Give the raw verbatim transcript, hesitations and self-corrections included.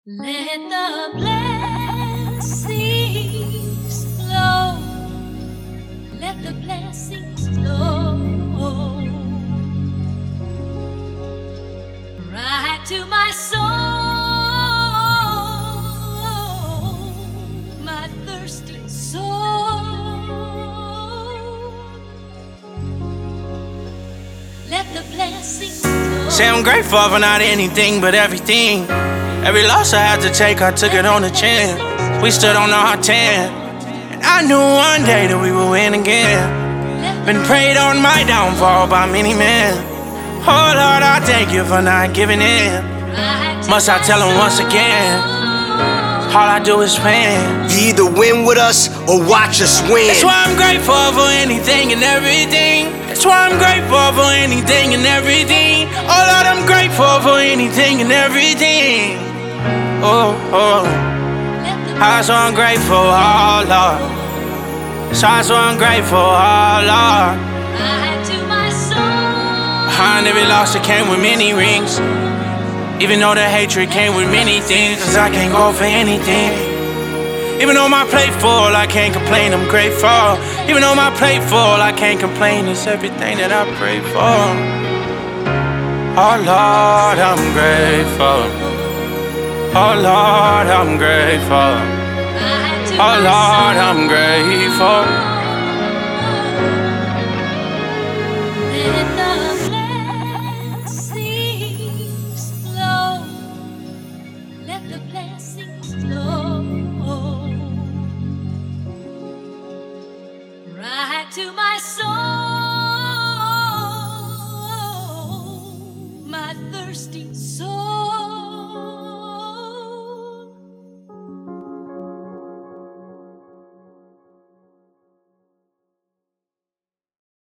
Let the blessings flow. Let the blessings flow right to my soul, my thirsty soul. Let the blessings flow. Say I'm grateful for not anything but everything. Every loss I had to take, I took it on the chin. We stood on our ten, and I knew one day that we would win again. Been prayed on my downfall by many men. Oh Lord, I thank you for not giving in. Must I tell them once again? All I do is win. You either win with us or watch us win. That's why I'm grateful for anything and everything. That's why I'm grateful for anything and everything. Oh Lord, I'm grateful for anything and everything. Oh, oh. I'm so ungrateful, oh Lord. So I'm so ungrateful, oh Lord. Behind every loss it came with many rings. Even though the hatred came with many things, cause I can't go for anything. Even though my plate full, I can't complain, I'm grateful. Even though my plate full, I can't complain, it's everything that I pray for. Oh Lord, I'm grateful. Oh Lord, I'm grateful. Oh Lord, I'm grateful. Let the blessings flow. Let the blessings flow right to my soul.